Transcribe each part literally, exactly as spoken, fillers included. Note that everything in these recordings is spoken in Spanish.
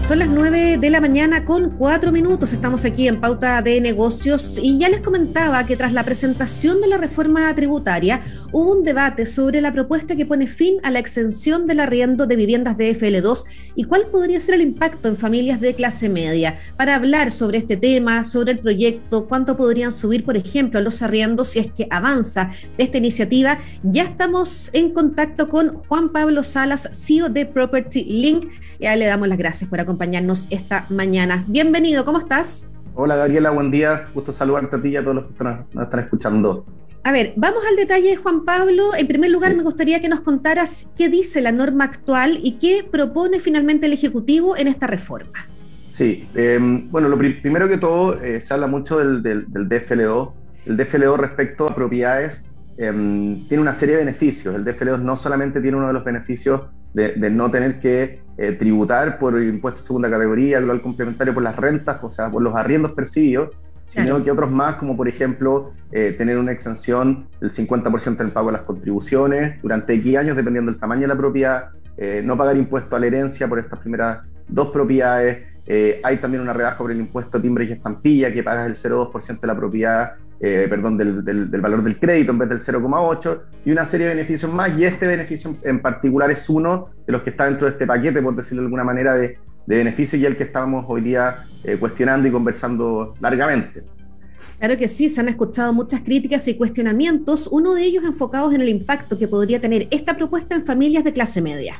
Son las nueve de la mañana con cuatro minutos. Estamos aquí en Pauta de Negocios y ya les comentaba que tras la presentación de la reforma tributaria hubo un debate sobre la propuesta que pone fin a la exención del arriendo de viviendas de F L dos y cuál podría ser el impacto en familias de clase media. Para hablar sobre este tema, sobre el proyecto, cuánto podrían subir, por ejemplo, los arriendos si es que avanza esta iniciativa, ya estamos en contacto con Juan Pablo Salas, C E O de Property Link. Ya le damos las gracias por acompañarnos esta mañana. Bienvenido, ¿cómo estás? Hola Gabriela, buen día. Gusto saludarte a ti y a todos los que están, nos están escuchando. A ver, vamos al detalle, Juan Pablo. En primer lugar, Sí. me gustaría que nos contaras qué dice la norma actual y qué propone finalmente el Ejecutivo en esta reforma. Sí, eh, bueno, lo pri- primero que todo, eh, se habla mucho del, del, del D F L dos. El D F L dos respecto a propiedades eh, tiene una serie de beneficios. El D F L dos no solamente tiene uno de los beneficios de, de no tener que eh, tributar por el impuesto de segunda categoría, global complementario por las rentas, o sea, por los arriendos percibidos, sino Claro. que otros más, como por ejemplo eh, tener una exención del cincuenta por ciento en el pago de las contribuciones durante X años, dependiendo del tamaño de la propiedad, eh, no pagar impuesto a la herencia por estas primeras dos propiedades. Eh, hay también una rebaja por el impuesto a timbre y estampilla, que pagas el cero coma dos por ciento de la propiedad, eh, perdón, del, del, del valor del crédito en vez del cero coma ocho por ciento, y una serie de beneficios más, y este beneficio en particular es uno de los que está dentro de este paquete, por decirlo de alguna manera, de, de beneficios, y el que estábamos hoy día eh, cuestionando y conversando largamente. Claro que sí, se han escuchado muchas críticas y cuestionamientos, uno de ellos enfocados en el impacto que podría tener esta propuesta en familias de clase media.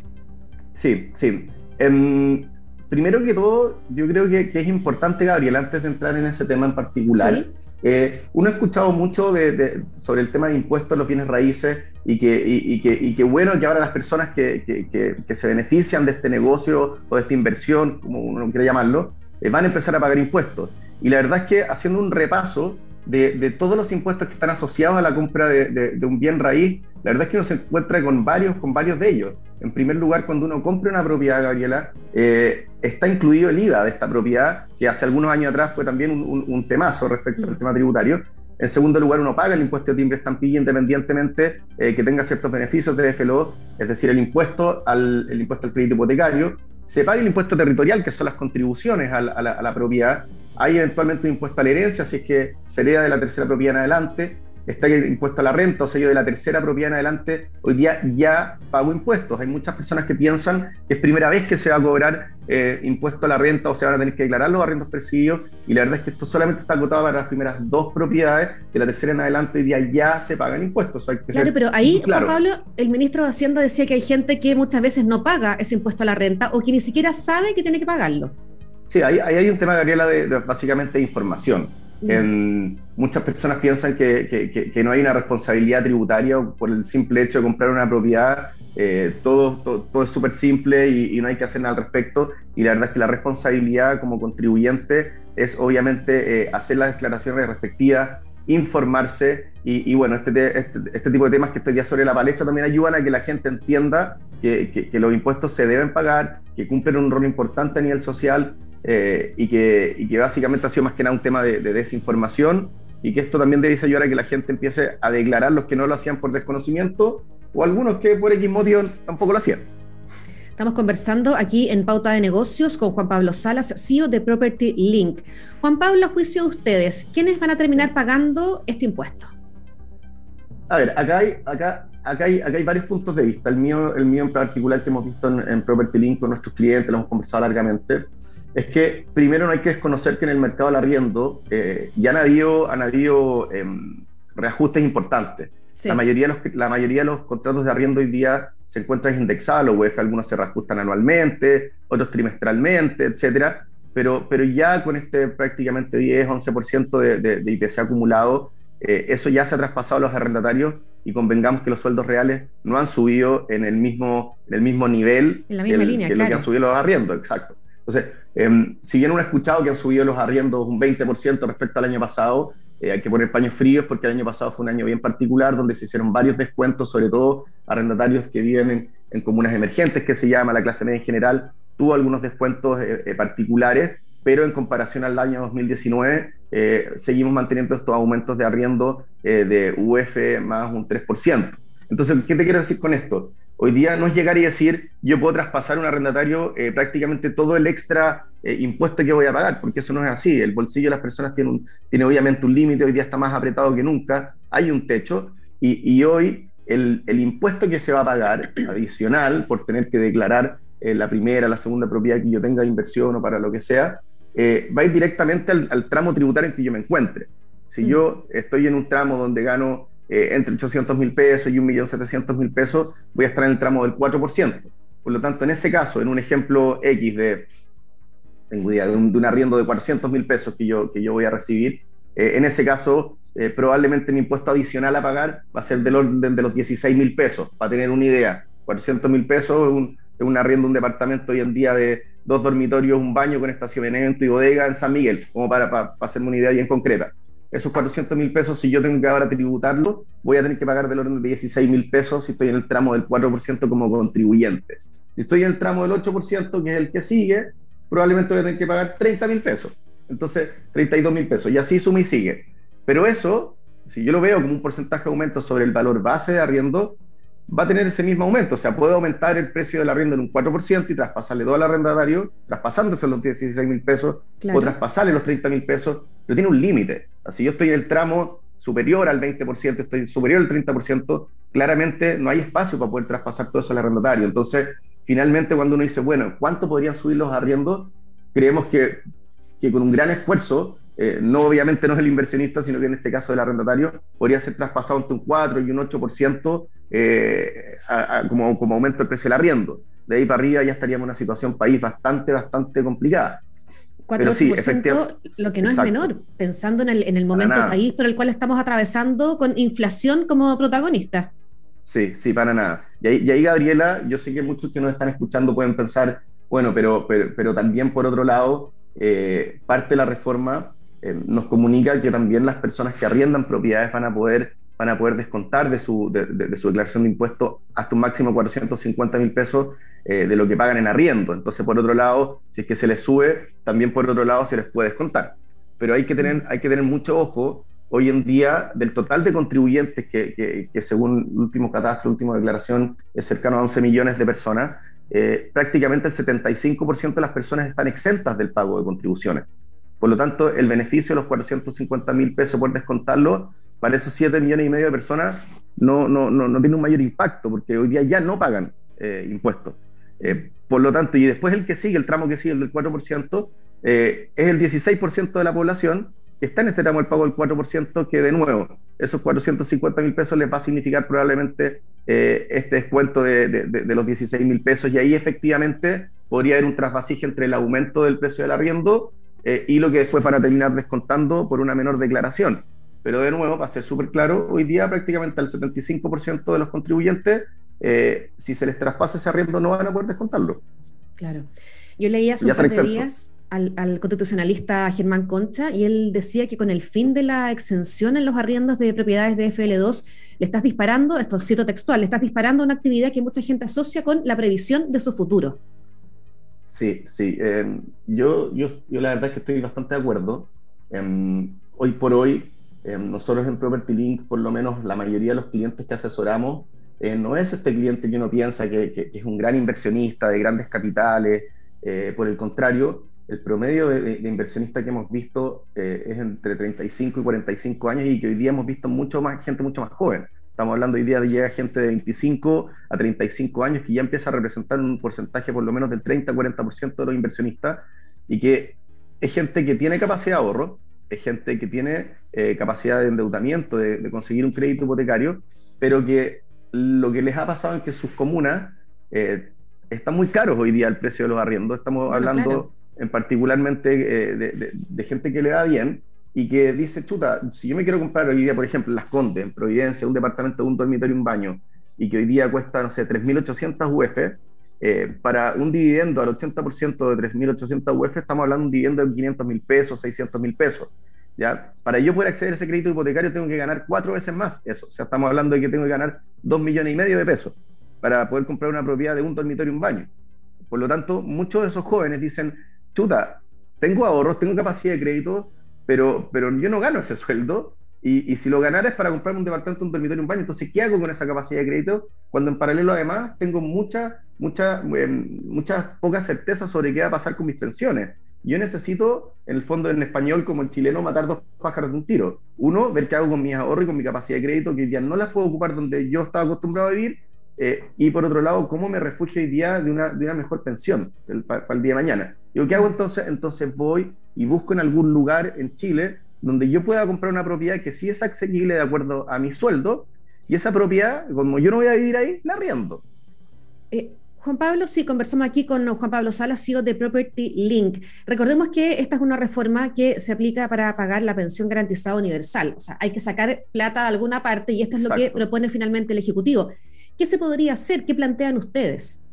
Sí, sí. Um, primero que todo, yo creo que, que es importante, Gabriel, antes de entrar en ese tema en particular, Sí. eh, uno ha escuchado mucho de, de, sobre el tema de impuestos a los bienes raíces y que, y, y que, y que bueno, que ahora las personas que, que, que, que se benefician de este negocio o de esta inversión, como uno quiera llamarlo, eh, van a empezar a pagar impuestos. Y la verdad es que haciendo un repaso de, de todos los impuestos que están asociados a la compra de, de, de un bien raíz, la verdad es que uno se encuentra con varios, con varios de ellos. En primer lugar, cuando uno compra una propiedad, Gabriela, eh, está incluido el I V A de esta propiedad, que hace algunos años atrás fue también un, un, un temazo respecto al tema tributario. En segundo lugar, uno paga el impuesto de timbre estampilla independientemente eh, que tenga ciertos beneficios de D F L O, es decir, el impuesto al, el impuesto al crédito hipotecario. Se paga el impuesto territorial, que son las contribuciones a la, a la, a la propiedad. Hay eventualmente un impuesto a la herencia, si es que se hereda de la tercera propiedad en adelante. Está el impuesto a la renta, o sea, yo de la tercera propiedad en adelante, hoy día ya pago impuestos. Hay muchas personas que piensan que es primera vez que se va a cobrar eh, impuesto a la renta, o se van a tener que declarar los arriendos percibidos, y la verdad es que esto solamente está acotado para las primeras dos propiedades. De la tercera en adelante, hoy día ya se pagan impuestos. O sea, hay que Claro, ser pero ahí, claro. Juan Pablo, el ministro de Hacienda decía que hay gente que muchas veces no paga ese impuesto a la renta o que ni siquiera sabe que tiene que pagarlo. Sí, ahí, ahí hay un tema, Gabriela, de, de básicamente de información. Mm. En, muchas personas piensan que, que, que, que no hay una responsabilidad tributaria por el simple hecho de comprar una propiedad. Eh, todo, todo, todo es súper simple y, y no hay que hacer nada al respecto. Y la verdad es que la responsabilidad como contribuyente es obviamente eh, hacer las declaraciones respectivas, informarse y, y bueno, este, este, este tipo de temas que estoy ya sobre la palestra también ayudan a que la gente entienda que, que, que los impuestos se deben pagar, que cumplen un rol importante a nivel social. Eh, y, que, y que básicamente ha sido más que nada un tema de, de desinformación, y que esto también debe ayudar a que la gente empiece a declarar, los que no lo hacían por desconocimiento o algunos que por X motivo tampoco lo hacían. Estamos conversando aquí en Pauta de Negocios con Juan Pablo Salas, C E O de Property Link. Juan Pablo, a juicio de ustedes, ¿quiénes van a terminar pagando este impuesto? A ver, acá hay, acá, acá hay, acá hay varios puntos de vista. El mío, el mío en particular, que hemos visto en, en Property Link con nuestros clientes, lo hemos conversado largamente, es que primero no hay que desconocer que en el mercado del arriendo eh, ya han habido, han habido eh, reajustes importantes. Sí. La mayoría, de los, la mayoría de los contratos de arriendo hoy día se encuentran indexados a la U E F, algunos se reajustan anualmente, otros trimestralmente, etcétera, pero, pero ya con este prácticamente diez, once por ciento de, de, de I P C acumulado, eh, eso ya se ha traspasado a los arrendatarios, y convengamos que los sueldos reales no han subido en el mismo, en el mismo nivel en la misma del, línea, que claro. lo que han subido los arriendos, exacto. Entonces, eh, si bien uno ha escuchado que han subido los arriendos un veinte por ciento respecto al año pasado, eh, hay que poner paños fríos porque el año pasado fue un año bien particular donde se hicieron varios descuentos, sobre todo arrendatarios que viven en, en comunas emergentes, que se llama la clase media en general, tuvo algunos descuentos eh, eh, particulares, pero en comparación al año dos mil diecinueve eh, seguimos manteniendo estos aumentos de arriendo eh, de U E F más un tres por ciento. Entonces, ¿qué te quiero decir con esto? Hoy día no es llegar y decir, yo puedo traspasar a un arrendatario eh, prácticamente todo el extra eh, impuesto que voy a pagar, porque eso no es así. El bolsillo de las personas tiene, un, tiene obviamente un límite, hoy día está más apretado que nunca, hay un techo, y, y hoy el, el impuesto que se va a pagar adicional por tener que declarar eh, la primera, la segunda propiedad que yo tenga de inversión o para lo que sea, eh, va a ir directamente al, al tramo tributario en que yo me encuentre. Si mm. yo estoy en un tramo donde gano Eh, entre ochocientos mil pesos y un millón setecientos mil pesos, voy a estar en el tramo del cuatro por ciento. Por lo tanto, en ese caso, en un ejemplo X de, tengo idea, de un, de un arriendo de cuatrocientos mil pesos que yo, que yo voy a recibir, eh, en ese caso, eh, probablemente mi impuesto adicional a pagar va a ser del orden de los dieciséis mil pesos, para tener una idea. cuatrocientos mil pesos es un, es un arriendo de un departamento hoy en día de dos dormitorios, un baño con estacionamiento y bodega en San Miguel, como para, para, para hacerme una idea bien concreta. Esos cuatrocientos mil pesos, si yo tengo que ahora tributarlo, voy a tener que pagar del orden de dieciséis mil pesos si estoy en el tramo del cuatro por ciento como contribuyente. Si estoy en el tramo del ocho por ciento, que es el que sigue, probablemente voy a tener que pagar treinta mil pesos. Entonces, treinta y dos mil pesos. Y así suma y sigue. Pero eso, si yo lo veo como un porcentaje de aumento sobre el valor base de arriendo, va a tener ese mismo aumento. O sea, puede aumentar el precio del arriendo en un cuatro por ciento y traspasarle todo al arrendatario, traspasándose los dieciséis mil pesos, claro, o traspasarle los treinta mil pesos, pero tiene un límite. Si yo estoy en el tramo superior al veinte por ciento, estoy superior al treinta por ciento, claramente no hay espacio para poder traspasar todo eso al arrendatario. Entonces, finalmente, cuando uno dice, bueno, ¿cuánto podrían subir los arriendos? Creemos que, que con un gran esfuerzo, eh, no obviamente no es el inversionista, sino que en este caso el arrendatario, podría ser traspasado entre un cuatro y un ocho por ciento eh, a, a, como, como aumento del precio del arriendo. De ahí para arriba ya estaríamos en una situación país bastante, bastante complicada. cuatro por ciento, sí, lo que no exacto, es menor, pensando en el, en el momento país por el cual estamos atravesando con inflación como protagonista. Sí, sí, para nada. Y ahí, y ahí, Gabriela, yo sé que muchos que nos están escuchando pueden pensar, bueno, pero, pero, pero también por otro lado, eh, parte de la reforma eh, nos comunica que también las personas que arriendan propiedades van a poder, van a poder descontar de su, de, de, de su declaración de impuestos hasta un máximo de cuatrocientos cincuenta mil pesos eh, de lo que pagan en arriendo. Entonces, por otro lado, si es que se les sube, también por otro lado se les puede descontar. Pero hay que tener, hay que tener mucho ojo. Hoy en día, del total de contribuyentes que, que, que según el último catastro, la última declaración, es cercano a once millones de personas, eh, prácticamente el setenta y cinco por ciento de las personas están exentas del pago de contribuciones. Por lo tanto, el beneficio de los cuatrocientos cincuenta mil pesos por descontarlo, para esos siete millones y medio de personas, no, no, no, no tiene un mayor impacto, porque hoy día ya no pagan eh, impuestos. Eh, por lo tanto, y después el que sigue, el tramo que sigue, el del cuatro por ciento, eh, es el dieciséis por ciento de la población que está en este tramo del pago del cuatro por ciento, que de nuevo, esos cuatrocientos cincuenta mil pesos les va a significar probablemente eh, este descuento de, de, de, de los dieciséis mil pesos, y ahí efectivamente podría haber un trasvasije entre el aumento del precio del arriendo eh, y lo que después van a terminar descontando por una menor declaración. Pero de nuevo, para ser súper claro, hoy día prácticamente al setenta y cinco por ciento de los contribuyentes, eh, si se les traspasa ese arriendo, no van a poder descontarlo. Claro. Yo leía hace un par de días al, al constitucionalista Germán Concha, y él decía que con el fin de la exención en los arriendos de propiedades de F L dos, le estás disparando, esto cito textual, le estás disparando una actividad que mucha gente asocia con la previsión de su futuro. Sí, sí. Eh, yo, yo, yo la verdad es que estoy bastante de acuerdo. Eh, hoy por hoy, eh, nosotros en Property Link, por lo menos la mayoría de los clientes que asesoramos, eh, no es este cliente que uno piensa que, que, que es un gran inversionista de grandes capitales. Eh, por el contrario, el promedio de, de, de inversionista que hemos visto eh, es entre treinta y cinco y cuarenta y cinco años, y que hoy día hemos visto mucho más gente mucho más joven. Estamos hablando hoy día de llega gente de veinticinco a treinta y cinco años, que ya empieza a representar un porcentaje por lo menos del treinta a cuarenta por ciento de los inversionistas, y que es gente que tiene capacidad de ahorro, es gente que tiene eh, capacidad de endeudamiento, de, de conseguir un crédito hipotecario, pero que lo que les ha pasado es que sus comunas eh, están muy caros hoy día el precio de los arriendos. Estamos bueno, hablando claro. en particularmente eh, de, de, de gente que le va bien y que dice, chuta, si yo me quiero comprar hoy día, por ejemplo, en Las Condes, en Providencia, un departamento de un dormitorio y un baño, y que hoy día cuesta, no sé, tres mil ochocientos U F, eh, para un dividendo al ochenta por ciento de tres mil ochocientos U F, estamos hablando de un dividendo de quinientos mil pesos, seiscientos mil pesos. ¿Ya? Para yo poder acceder a ese crédito hipotecario tengo que ganar cuatro veces más eso. O sea, estamos hablando de que tengo que ganar dos millones y medio de pesos para poder comprar una propiedad de un dormitorio y un baño. Por lo tanto, muchos de esos jóvenes dicen, chuta, tengo ahorros, tengo capacidad de crédito, pero, pero yo no gano ese sueldo, Y, y si lo ganara es para comprarme un departamento, un dormitorio, un baño. Entonces, ¿qué hago con esa capacidad de crédito? Cuando en paralelo, además, tengo mucha, mucha, eh, muchas pocas certezas sobre qué va a pasar con mis pensiones. Yo necesito, en el fondo, en español como en chileno, matar dos pájaros de un tiro. Uno, ver qué hago con mis ahorros y con mi capacidad de crédito, que hoy día no las puedo ocupar donde yo estaba acostumbrado a vivir. Eh, y por otro lado, cómo me refugio hoy día de una, de una mejor pensión para el día de mañana. Digo, ¿qué hago entonces? Entonces voy y busco en algún lugar en Chile donde yo pueda comprar una propiedad que sí es asequible de acuerdo a mi sueldo, y esa propiedad, como yo no voy a vivir ahí, la arriendo. Eh, Juan Pablo, sí, conversamos aquí con Juan Pablo Salas, C E O de Property Link. Recordemos que esta es una reforma que se aplica para pagar la pensión garantizada universal. O sea, hay que sacar plata de alguna parte y esto es lo que Exacto. propone finalmente el Ejecutivo. ¿Qué se podría hacer? ¿Qué plantean ustedes?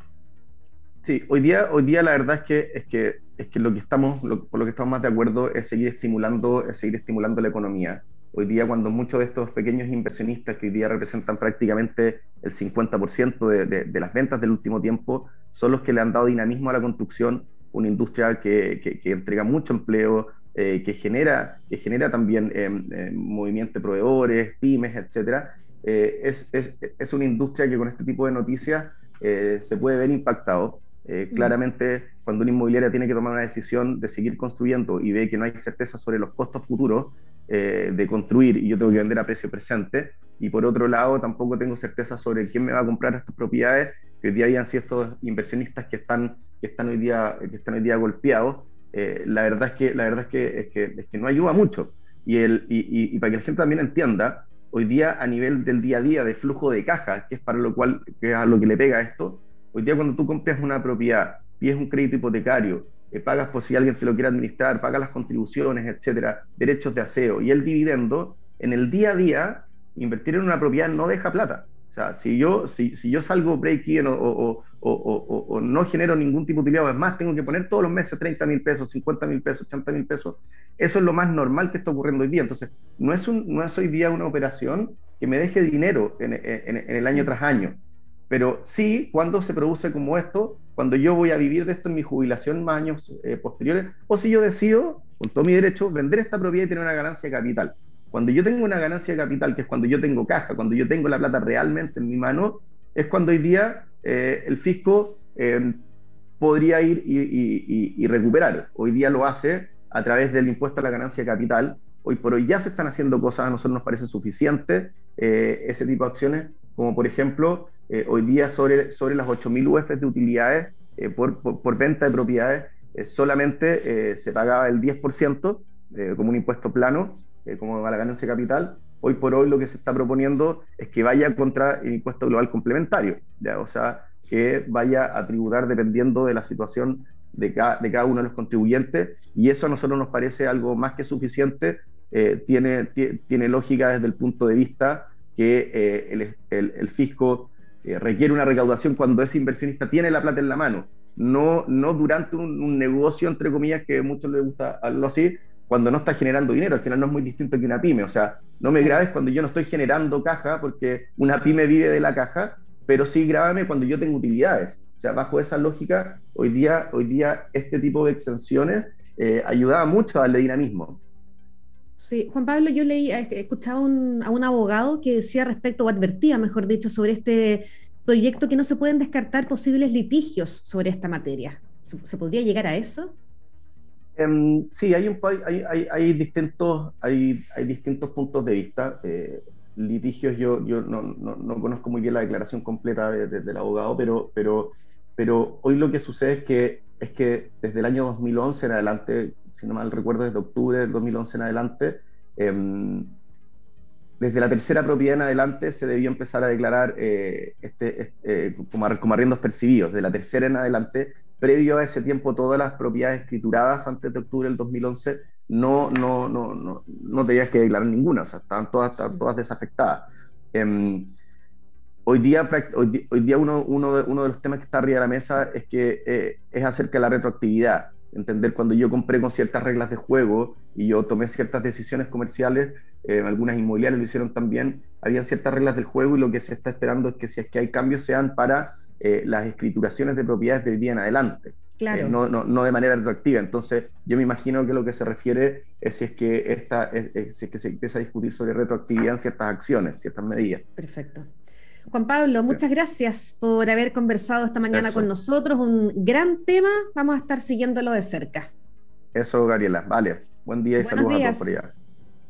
Sí, hoy día, hoy día la verdad es que, es que, es que lo que estamos, lo, por lo que estamos más de acuerdo es seguir estimulando, es seguir estimulando la economía. Hoy día, cuando muchos de estos pequeños inversionistas que hoy día representan prácticamente el cincuenta por ciento de, de, de las ventas del último tiempo, son los que le han dado dinamismo a la construcción, una industria que, que, que entrega mucho empleo, eh, que genera, que genera también eh, eh, movimiento de proveedores, pymes, etcétera. Eh, es, es, es una industria que con este tipo de noticias eh, se puede ver impactado. Eh, Mm. claramente, cuando una inmobiliaria tiene que tomar una decisión de seguir construyendo y ve que no hay certeza sobre los costos futuros eh, de construir y yo tengo que vender a precio presente, y por otro lado tampoco tengo certeza sobre quién me va a comprar estas propiedades, que hoy día hayan ciertos inversionistas que están, que están, hoy, día, que están hoy día golpeados, eh, la verdad, es que, la verdad es, que, es, que, es que no ayuda mucho. Y, el, y, y, y para que la gente también entienda, hoy día a nivel del día a día de flujo de caja, que es para lo cual que es a lo que le pega esto, hoy día cuando tú compras una propiedad, pides un crédito hipotecario, eh, pagas por si alguien se lo quiere administrar, pagas las contribuciones, etcétera, derechos de aseo y el dividendo, en el día a día, invertir en una propiedad no deja plata. O sea, si yo, si, si yo salgo break-even o, o, o, o, o no genero ningún tipo de utilidad, es más, tengo que poner todos los meses treinta mil pesos, cincuenta mil pesos, ochenta mil pesos, eso es lo más normal que está ocurriendo hoy día. Entonces, no es, un, no es hoy día una operación que me deje dinero en, en, en el año Mm. tras año. Pero sí, cuando se produce como esto, cuando yo voy a vivir de esto en mi jubilación más años eh, posteriores, o si yo decido, con todo mi derecho, vender esta propiedad y tener una ganancia de capital. Cuando yo tengo una ganancia de capital, que es cuando yo tengo caja, cuando yo tengo la plata realmente en mi mano, es cuando hoy día eh, el fisco eh, podría ir y, y, y, y recuperar. Hoy día lo hace a través del impuesto a la ganancia de capital. Hoy por hoy ya se están haciendo cosas, a nosotros nos parece suficiente eh, ese tipo de acciones, como por ejemplo, eh, hoy día sobre, sobre las ocho mil U F de utilidades eh, por, por, por, venta de propiedades, eh, solamente eh, se pagaba el diez por ciento eh, como un impuesto plano, eh, como a la ganancia de capital. Hoy por hoy lo que se está proponiendo es que vaya contra el impuesto global complementario, ¿ya? O sea, que vaya a tributar dependiendo de la situación de cada, de cada uno de los contribuyentes, y eso a nosotros nos parece algo más que suficiente. Eh, tiene, tiene lógica desde el punto de vista que eh, el, el, el fisco eh, requiere una recaudación cuando ese inversionista tiene la plata en la mano, no, no durante un, un negocio, entre comillas, que a muchos les gusta hablarlo así, cuando no está generando dinero. Al final no es muy distinto que una pyme. O sea, no me Claro. grabes cuando yo no estoy generando caja, porque una pyme vive de la caja, pero sí grábame cuando yo tengo utilidades. O sea, bajo esa lógica, hoy día, hoy día este tipo de exenciones eh, ayudaba mucho a darle dinamismo. Sí, Juan Pablo, yo leí, eh, escuchaba un- a un abogado que decía respecto, o advertía, mejor dicho, sobre este proyecto que no se pueden descartar posibles litigios sobre esta materia. ¿Se, se podría llegar a eso? Um, sí, hay, un, hay, hay, hay, distintos, hay, hay distintos puntos de vista. Eh, litigios, yo, yo no, no, no, conozco muy bien la declaración completa de, de, del abogado, pero, pero, pero hoy lo que sucede es que, es que desde el año dos mil once en adelante, si no mal recuerdo, desde octubre del dos mil once en adelante, eh, desde la tercera propiedad en adelante se debió empezar a declarar eh, este, este, eh, como, como arriendos percibidos. De la tercera en adelante, previo a ese tiempo, todas las propiedades escrituradas antes de octubre del dos mil once no, no, no, no, no tenías que declarar ninguna, o sea, estaban todas, estaban todas desafectadas. Eh, hoy día, hoy, hoy día uno, uno, de, uno de los temas que está arriba de la mesa es que eh, es acerca de la retroactividad. Entender cuando yo compré con ciertas reglas de juego y yo tomé ciertas decisiones comerciales, eh, algunas inmobiliarias lo hicieron también, había ciertas reglas del juego, y lo que se está esperando es que si es que hay cambios sean para eh, las escrituraciones de propiedades de hoy día en adelante. Claro. eh, no, no, no de manera retroactiva. Entonces, yo me imagino que lo que se refiere es si es que, esta, es, es- si es que se empieza a discutir sobre retroactividad en ciertas acciones, ciertas medidas. Perfecto. Juan Pablo, Sí, muchas gracias por haber conversado esta mañana con eso, nosotros. Un gran tema, vamos a estar siguiéndolo de cerca. eso, Gabriela. Vale, buen día y Buenos saludos a todos por días. allá.